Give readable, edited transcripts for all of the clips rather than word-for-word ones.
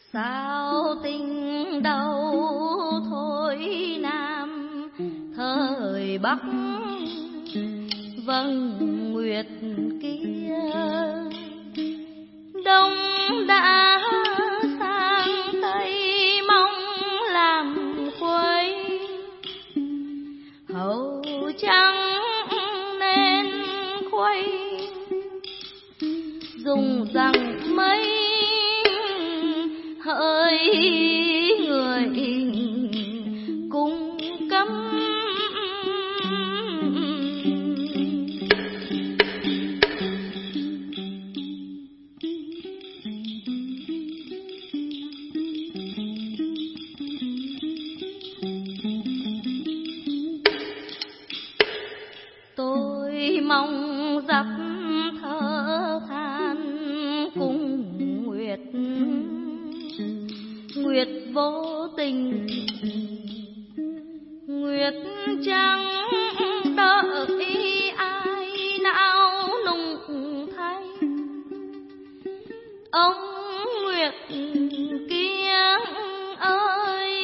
Sao tình đâu thôi Nam thời Bắc vầng nguyệt kia, Đông đã sang Tây mong làm quấy, hậu chẳng nên khuây dùng rằng mấy hỡi người cung cấm. Tôi mong giặc thở than cùng nguyệt, nguyệt vô tình, nguyệt chẳng đợi ai não nung thay. Ông nguyệt kia ơi,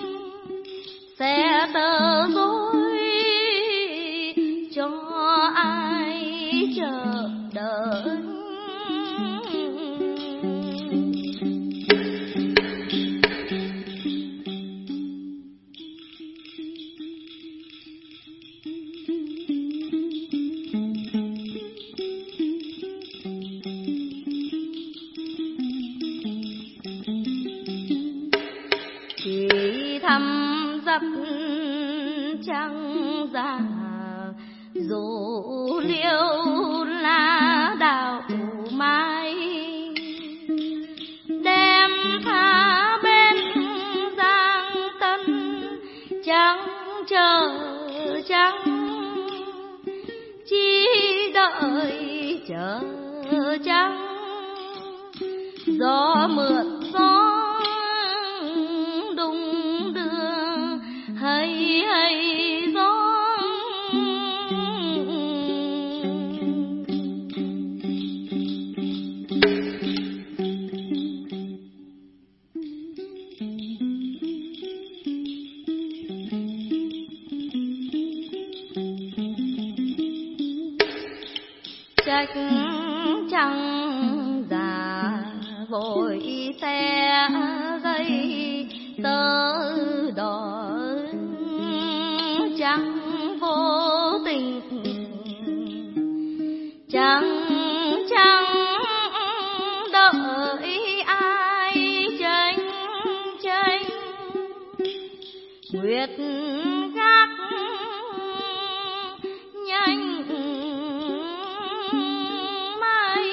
sẽ tờ dối cho ai chờ đợi. Chỉ thăm dập trăng già dù liêu lá đào mai, đem tha bên Giang Tân chẳng chờ chẳng chỉ đợi chờ chẳng gió mượn gió đung đưa hay hay gió. Trách chẳng già vội xe dây tơ đỏ, chẳng vô tình chẳng đợi ai tranh nguyệt gác nhanh mai.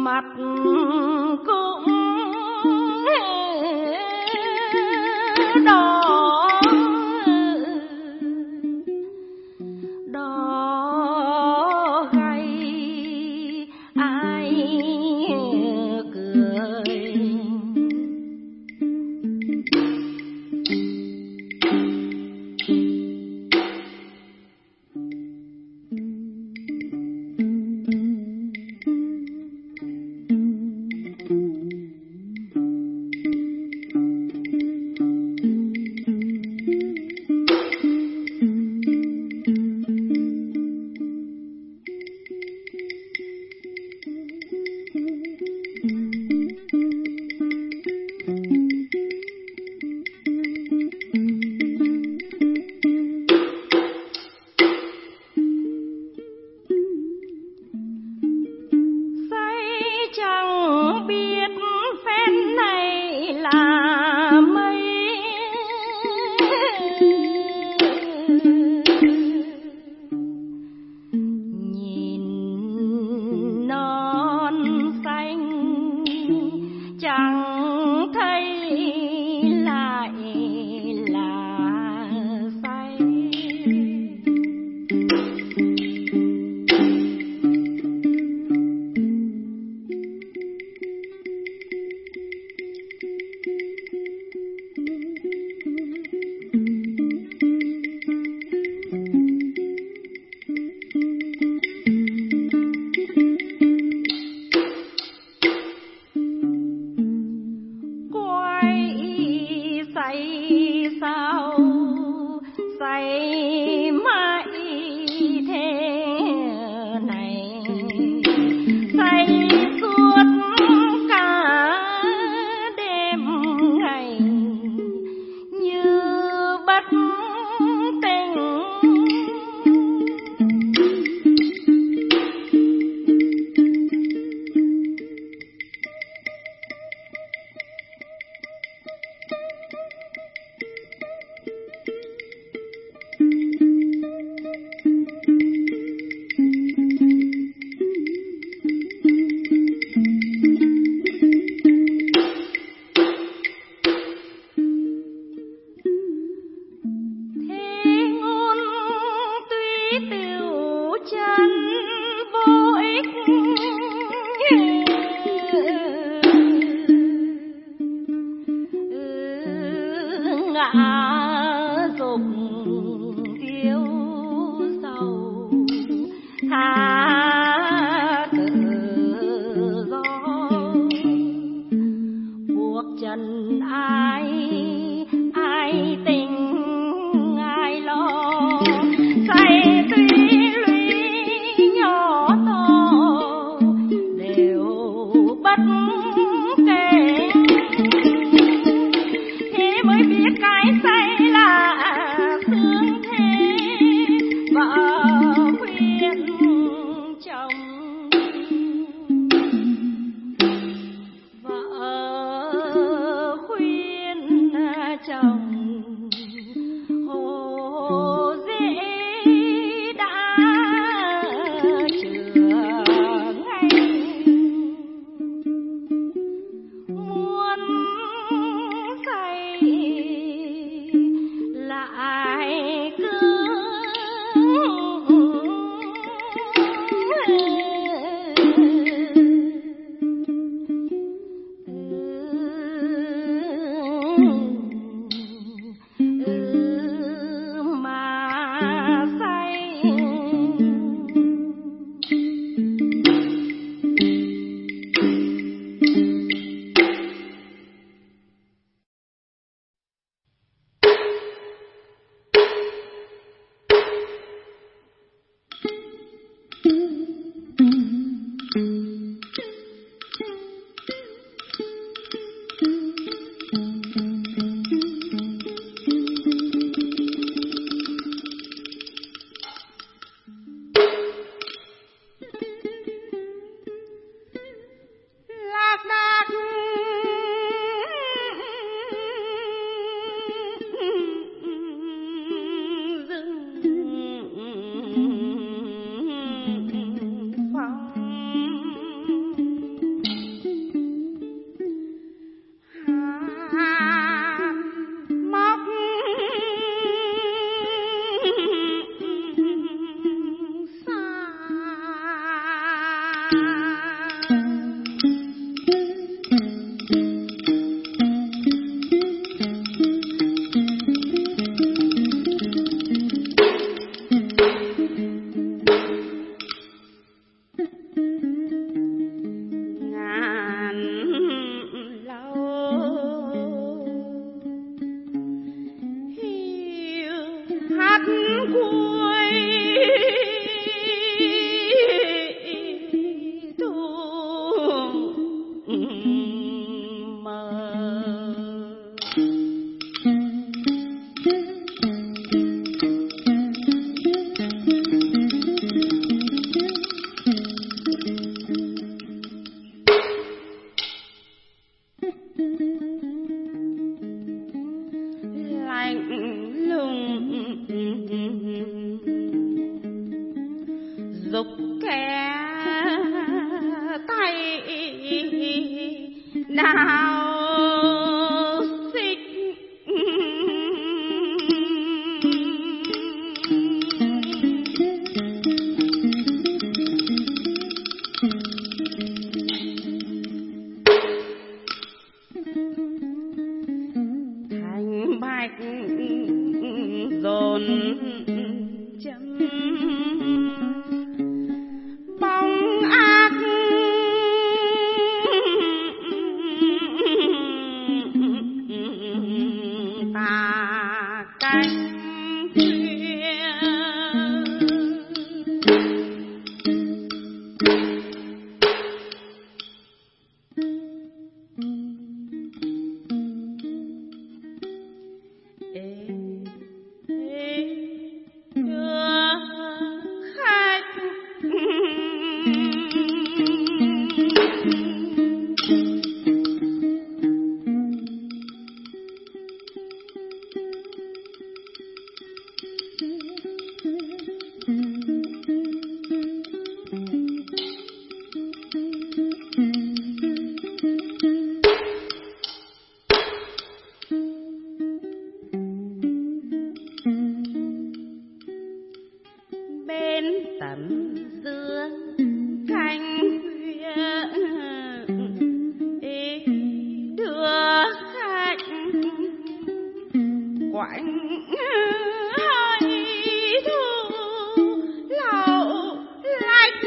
mặt cũng đỏ đỏ gay, ai cười. dục kẻ tay nào xích thành bạch dồn chấm bóng ác tà cánh khuya bên tầm dương cánh khuya đưa khách quạnh hơi thu lậu lách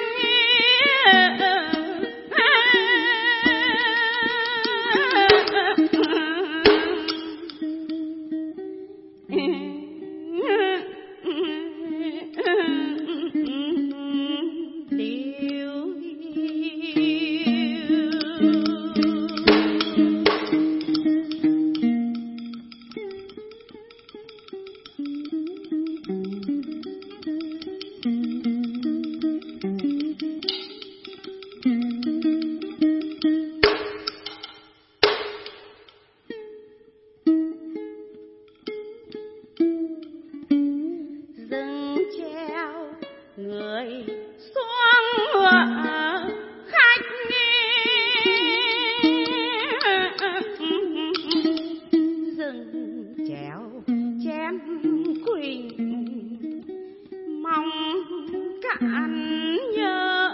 dừng treo người xuống ngựa khách dừng treo chén quỳnh mong cạn nhớ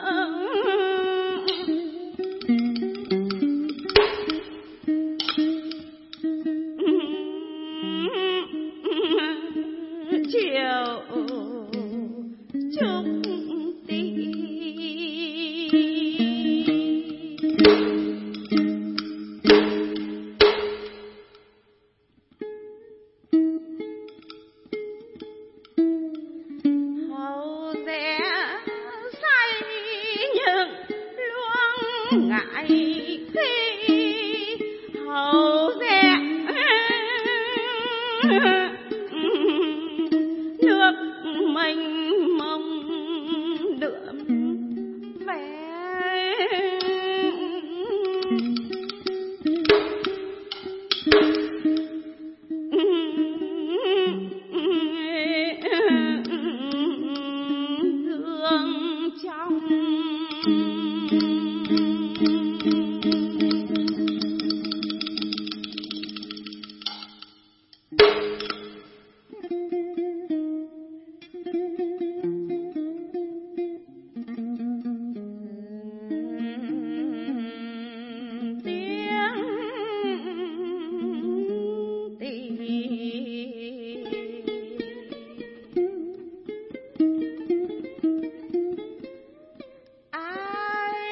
chiều chúc tí hầu rẽ say những luống ngại khi hầu rẽ nước mênh mông đượm vẻ gương trong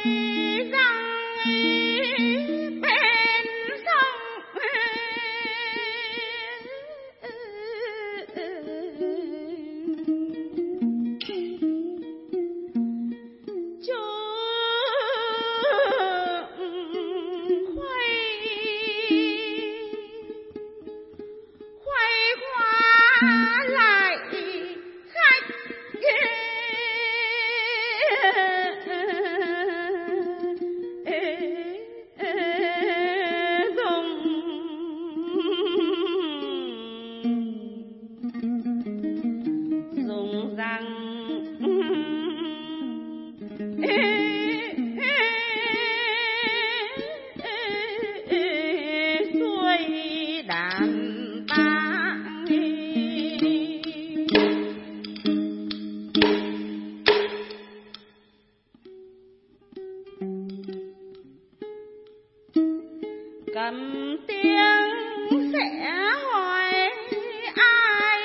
cầm tiếng sẽ hỏi ai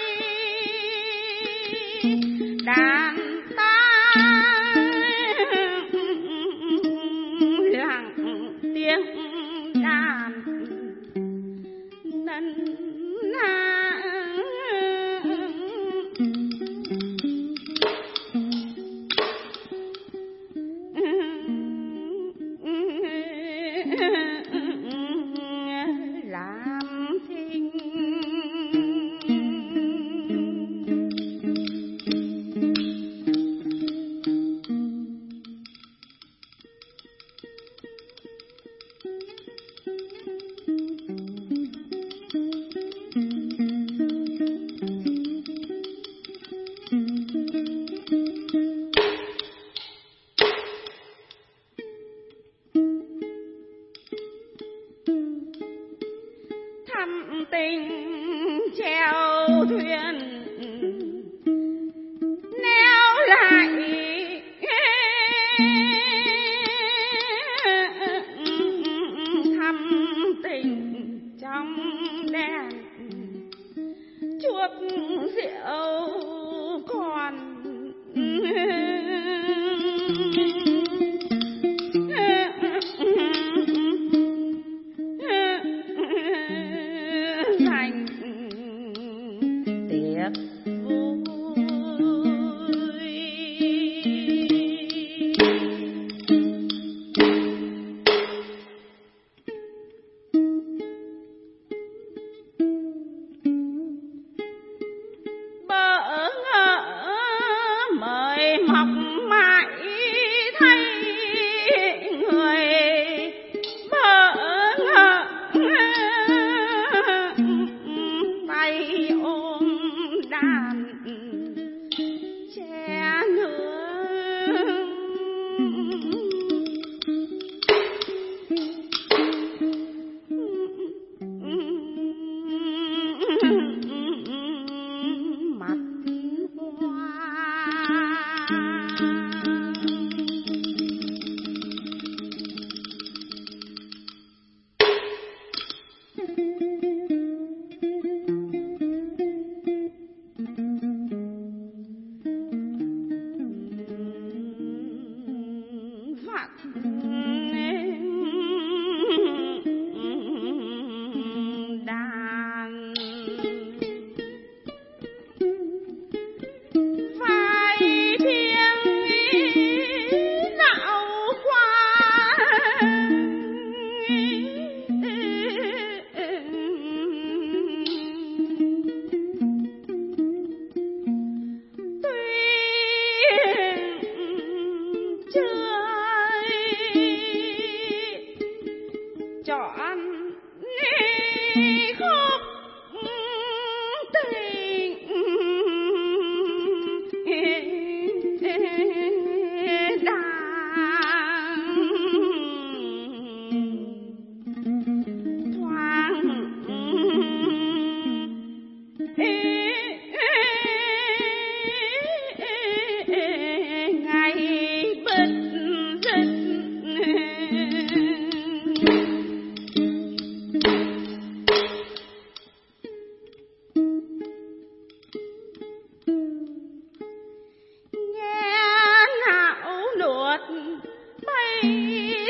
đàn ta lặng tiếng đàn nân na làm thinh thăm tình chèo thuyền neo lại thăm tình trong đèn chuốc rượu còn dành tiệc vui bỡ ngỡ mời mọc mãi thấy người bỡ ngỡ tay ôm đàn che nương mặt hoa vạn đàn vai thiêng dạo qua tuy chưa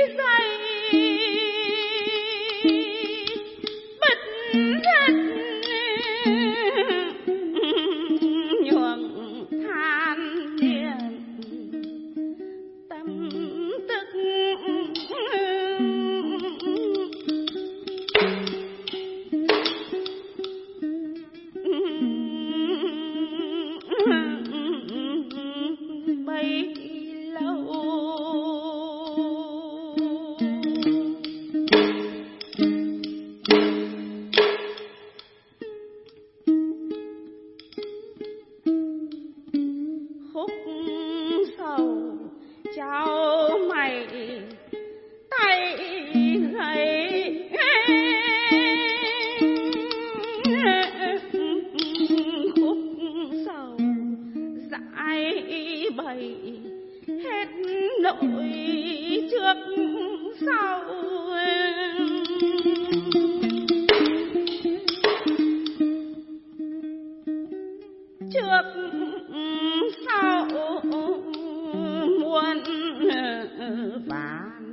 dậy bứt rứt nhuộm than điền tâm tức bấy lâu. Khúc sầu cháu mày tay gầy khúc sầu dãi bày hết nỗi trước sau. Trước sau muôn vàn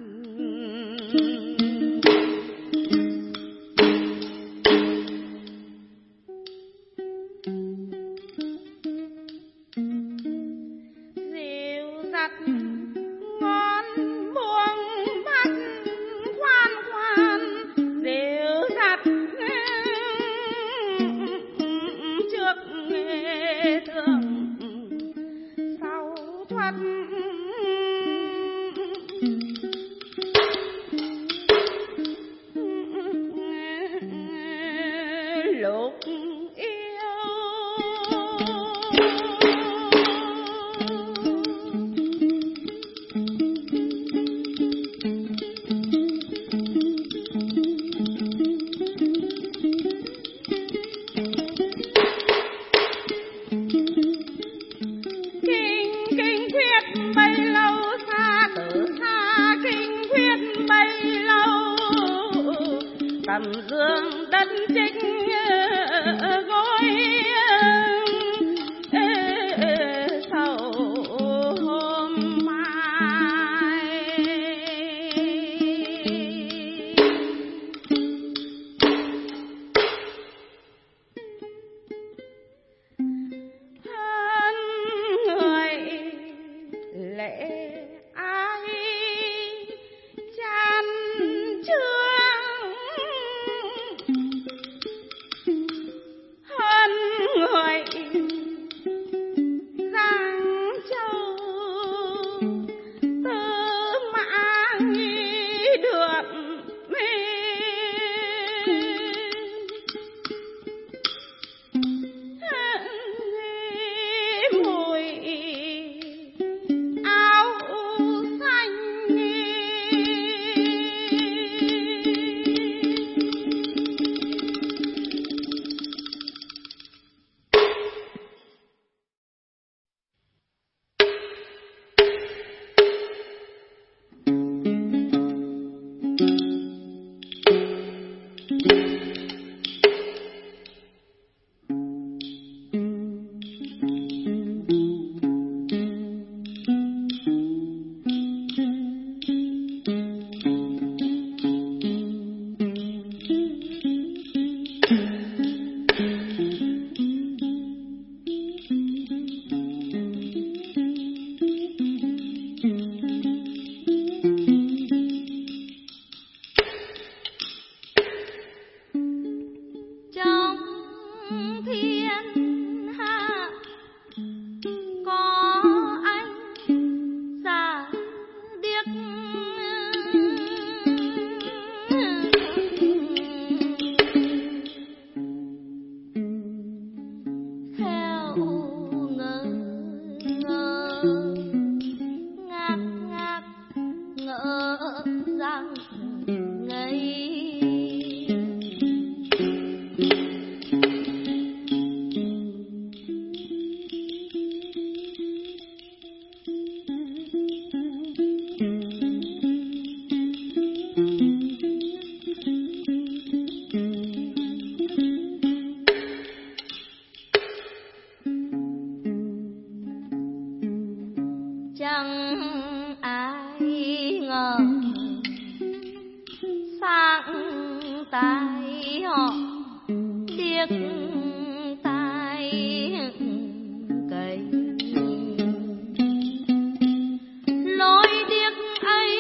dìu dắt ngón buông bắt khoan khoan dìu dắt trước thương sau thoát lúc yêu. Kinh khuyết bấy lâu xa từ xa kinh khuyết bấy lâu tầm dương đất trích gối sầu hôm mai. Hơn người lệ ai chan chướng hơn người giang châu tư mã nghi được mùi áo xanh. Trong thiên hạ có anh già điếc theo ngơ ngơ ngác ngác ngỡ rằng ngây. Chẳng ai ngờ tai họ điếc tai cầy lối điếc ấy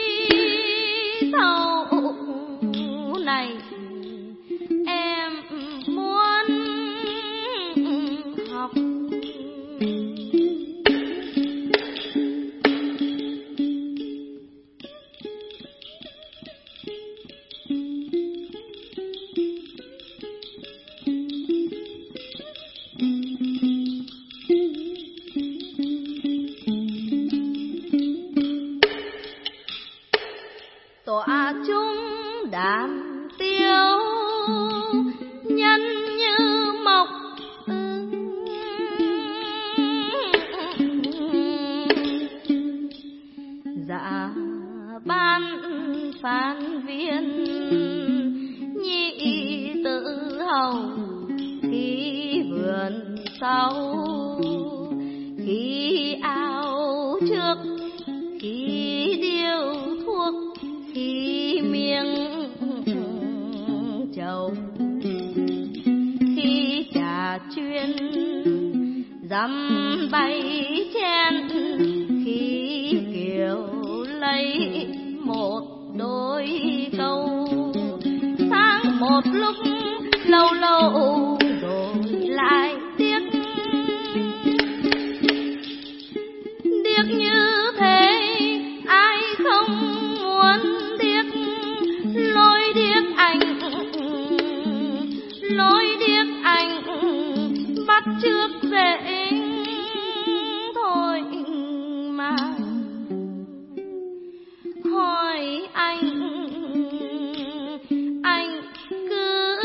sau này em muốn học. Tỏa chúng đàm tiêu nhân như mộc dạ ban phán viên nhị tự hầu khi vườn sau khi ao trước khi điêu thuốc khi miếng chầu khi trà chuyên dăm bay chen khi kiều lấy một đôi câu sáng một lúc lâu lâu đổi lại tiếc điếc như thế ai không muốn điếc lối điếc anh bắt chước dễ thôi mà hỏi anh cứ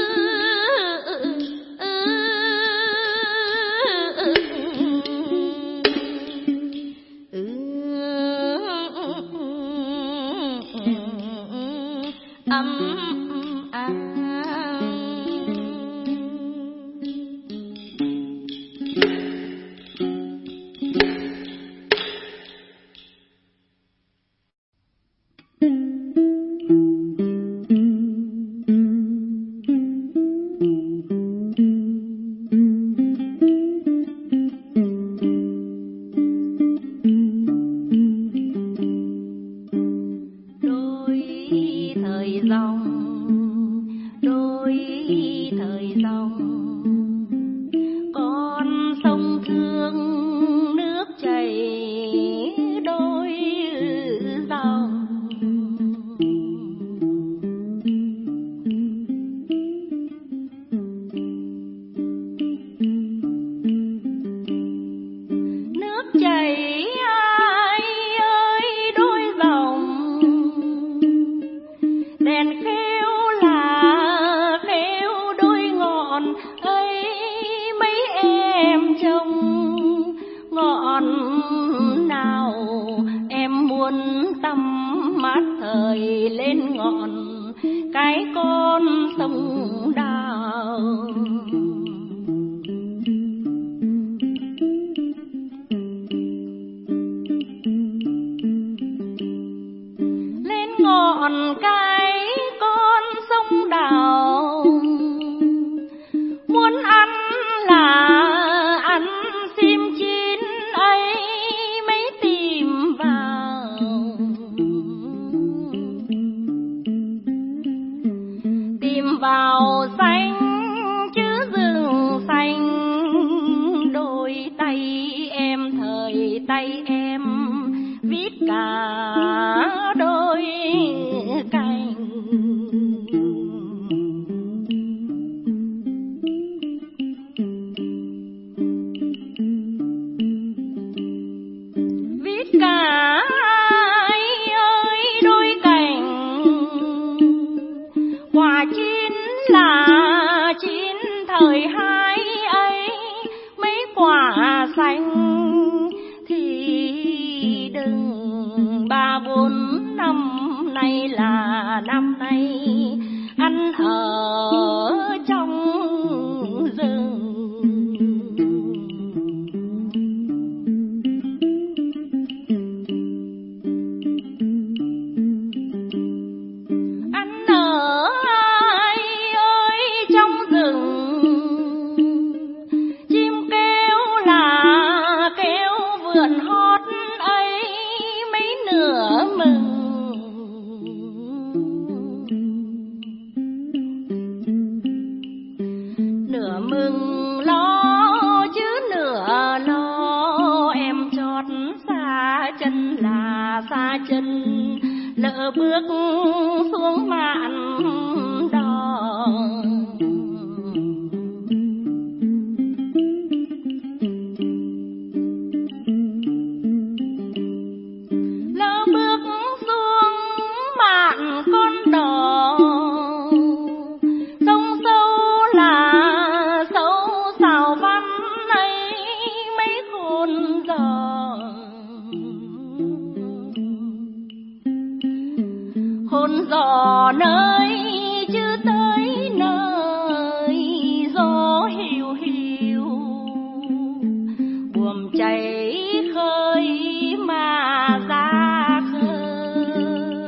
bước xuống mạn đò. Lỡ bước xuống mạn con đò, sông sâu là sâu xào văn ấy mấy khôn giò. Hôn giò nơi chưa tới nơi, gió hiu hiu buồm chảy khơi mà ra khơi.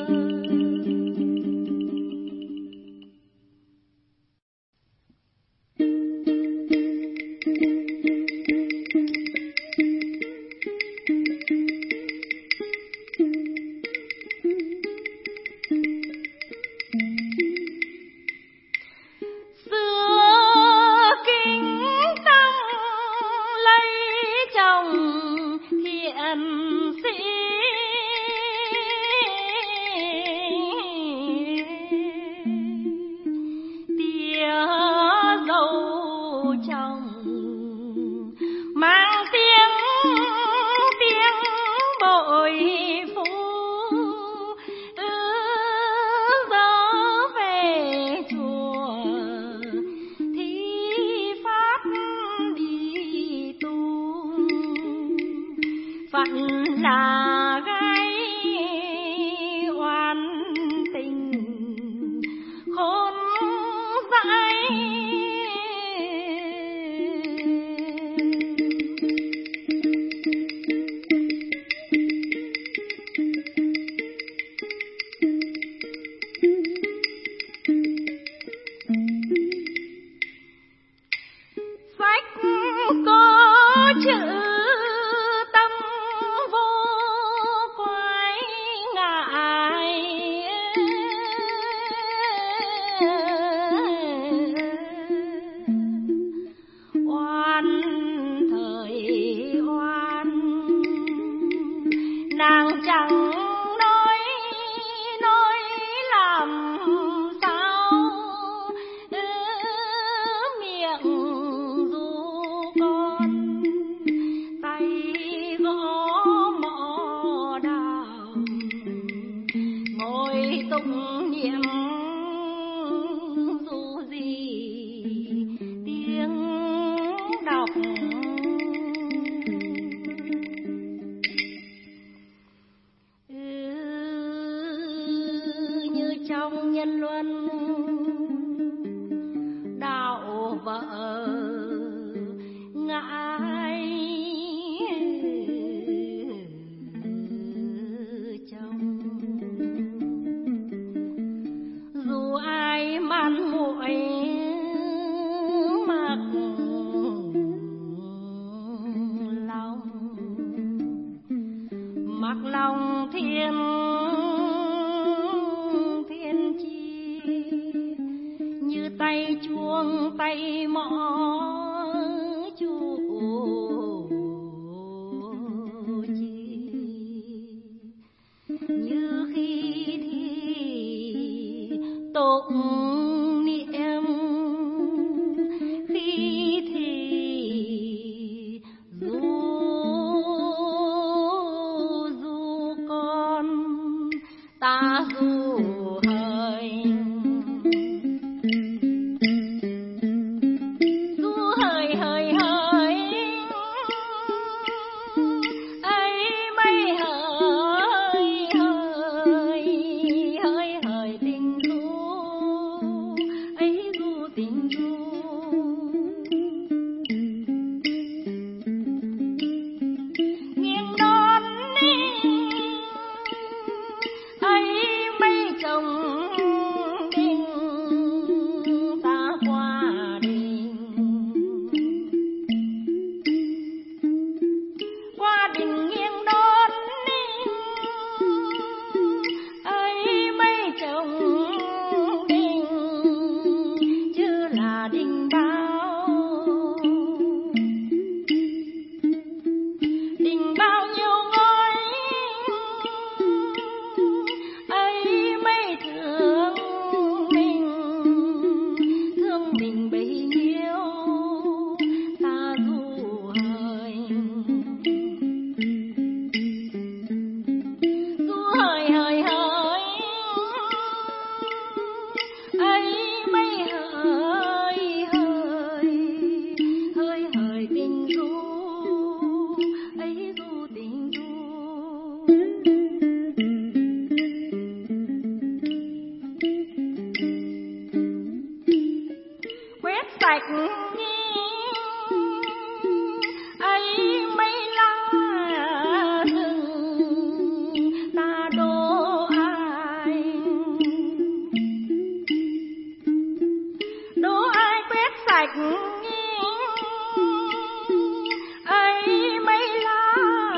Xưa kính tăng lấy chồng thiện sĩ, tía dâu chồng mang tiếng bội phu. Gió về chùa thì phát đi tu, phận là gái oan tình khôn dại. Sách có chữ tâm vô quái ngại, oan thời oan nàng chẳng nói làm sao. Miệng ru con tay gõ mõ đào, ngồi tụng niệm dù gì tiếng đọc. Như trong nhân luân đạo vợ ngại chồng, dù ai man muội mặc lòng thiên chi, như tay chuông tay mõ chủ chi. Như khi thì tụng niệm, khi thì du con ta du hời. Chồng ngạc nhiên ấy mấy lá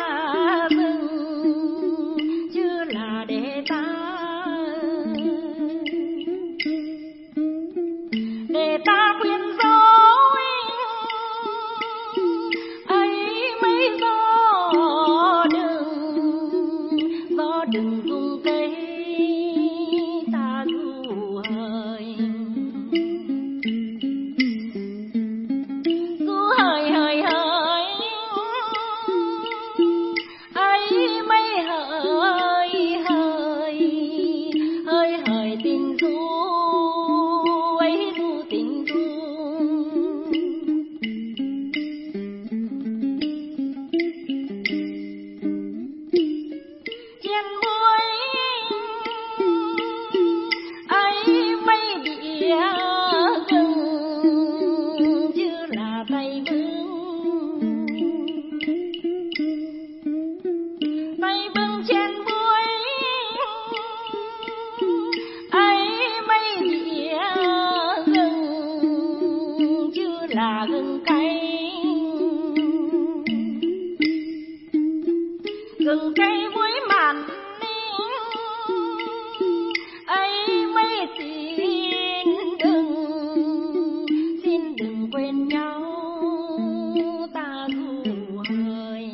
rừng chưa là để ta khuyên dối ấy mấy gió đừng rung cây ta ru hời hời ấy mấy hời tình ru ấy ru tình ru chén muối ấy mấy đĩa gừng chứ là tay bưng chén muối ấy mấy đĩa gừng chứ là gừng cay muối mặn ấy mấy xin đừng quên nhau ta ru hời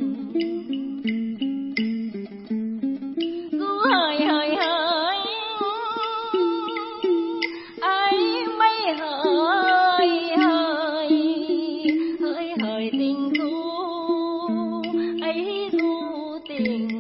ấy mấy hời tình ru ấy ru tình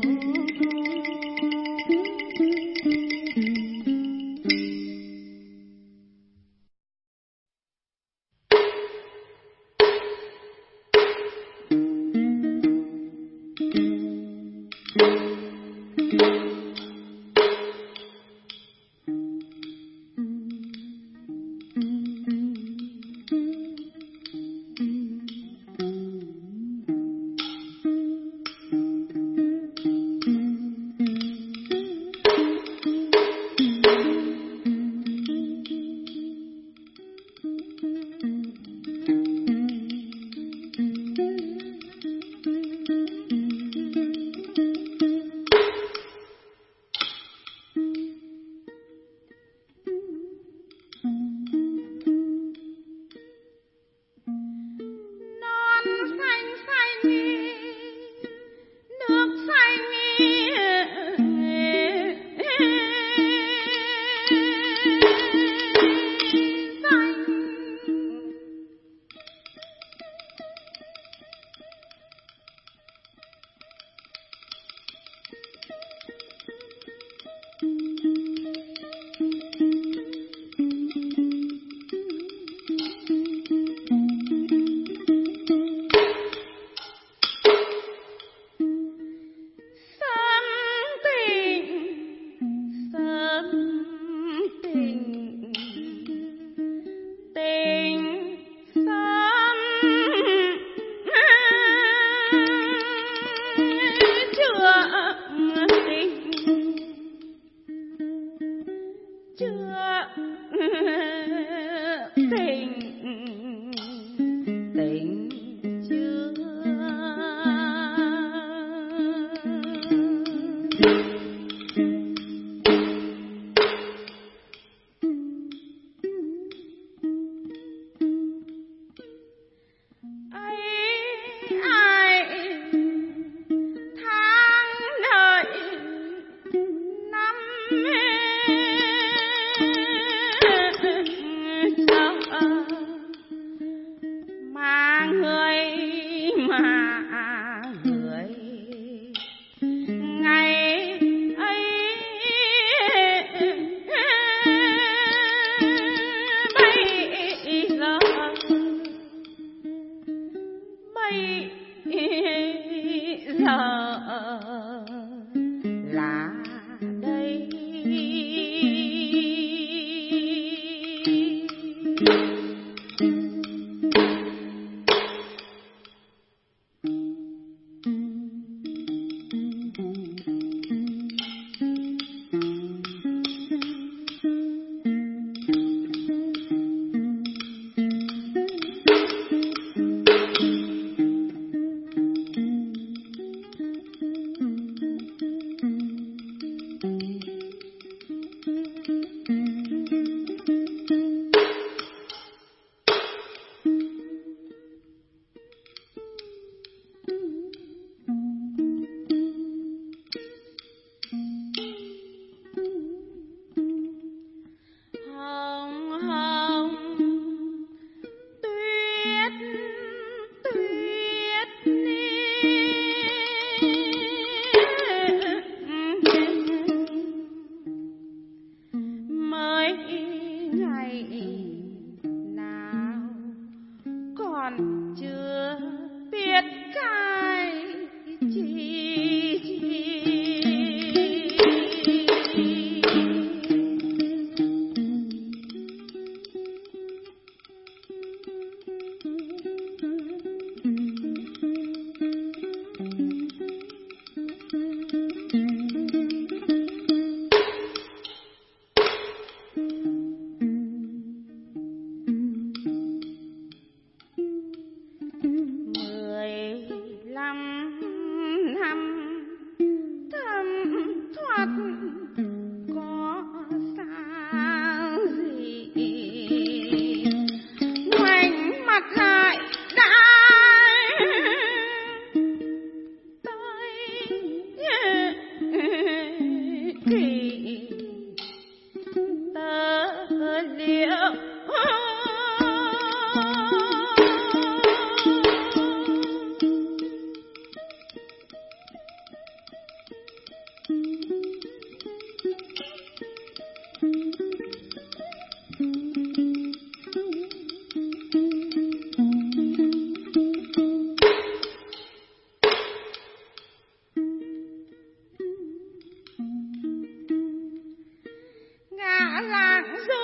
làng du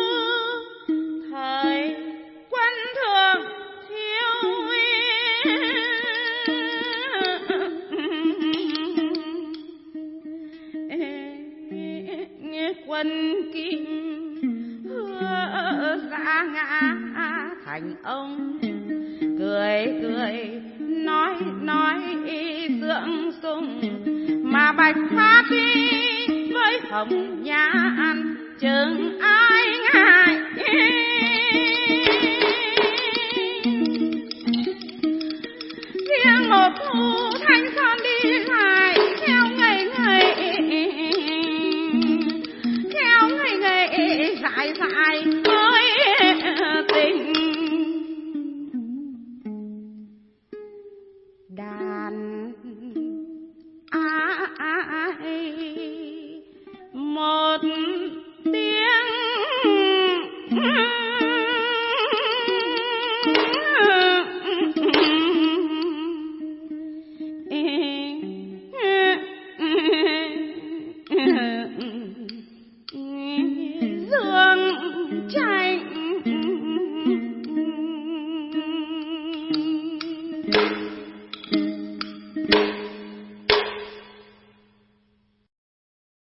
thời quân thường thiếu quân kim hứa ra ngã thành ông cười cười nói dưỡng sung mà bạch phát đi với hồng nhan chừng ai ngại riêng một thu thanh son đi lại theo ngày dại dại